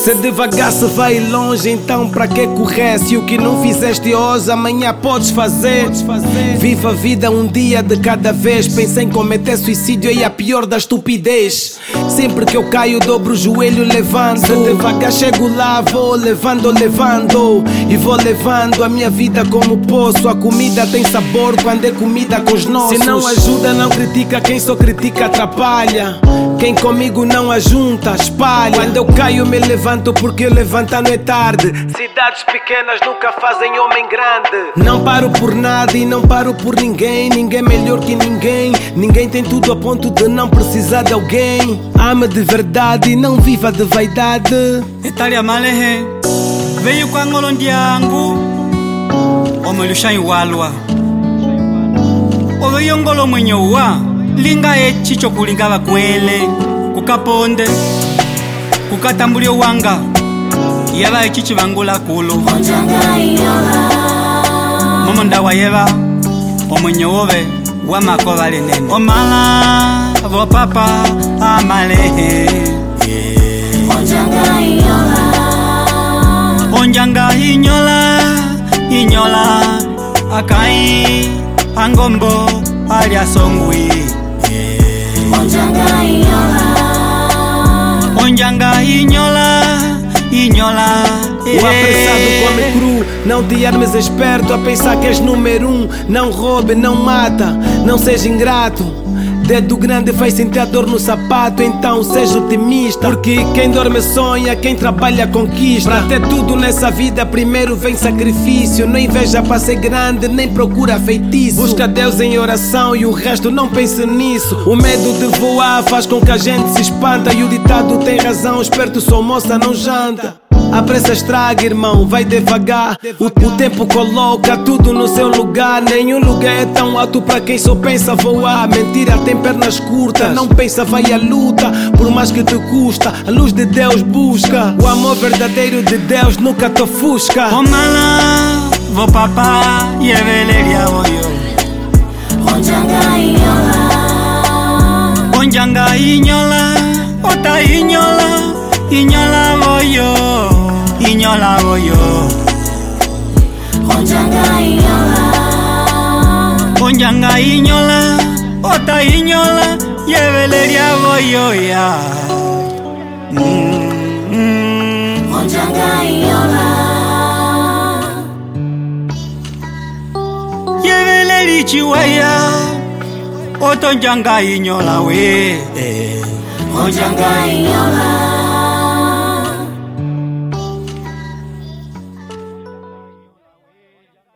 Se devagar se vai longe, então pra que correr? Se o que não fizeste hoje, amanhã podes fazer. Viva a vida um dia de cada vez. Pensei em cometer suicídio e a pior da estupidez. Sempre que eu caio, dobro o joelho, levanto. Se devagar chego lá, vou levando. E vou levando a minha vida como posso. A comida tem sabor quando é comida com os nossos. Se não ajuda, não critica. Quem só critica, atrapalha. Quem comigo não ajunta, espalha. Quando eu caio, me levanto porque levantar não é tarde. Cidades pequenas nunca fazem homem grande. Não paro por nada e não paro por ninguém. Ninguém melhor que ninguém. Ninguém tem tudo a ponto de não precisar de alguém. Ame de verdade e não viva de vaidade. Italia malehe veio kwa ngolondi yangu omelusha iwalwa oveyo ngolo mwenye wa linga echicho kulinga bakwele kukaponde kukatambulio wanga yaba echichi bangula kulo momo ndawa yeba omwenye wobe wamakobale nene omala abo papa amalehe Onjanga inyola akai angombo alia songwi Onjanga inyola O apressado come cru, não te armes esperto a pensar que és número 1. Não roube, não mata, não seja ingrato. Dedo grande faz sentir a dor no sapato, então seja otimista. Porque quem dorme sonha, quem trabalha conquista. Pra ter tudo nessa vida primeiro vem sacrifício. Não inveja pra ser grande, nem procura feitiço. Busca Deus em oração e o resto não pense nisso. O medo de voar faz com que a gente se espanta. E o ditado tem razão, esperto só moça não janta. A pressa estraga, irmão, vai devagar. O tempo coloca tudo no seu lugar. Nenhum lugar é tão alto pra quem só pensa voar. Mentira tem pernas curtas, não pensa vai à luta. Por mais que te custa, a luz de Deus busca. O amor verdadeiro de Deus nunca te ofusca. Omala, vou papá e eveleria voyo Onjanga inyola, ota inyola voyo Onjanga inyola, ota inyola, yeveleria voyo ya Onjanga inyola Yeveleri chiwaya, otonjanga inyola we Onjanga inyola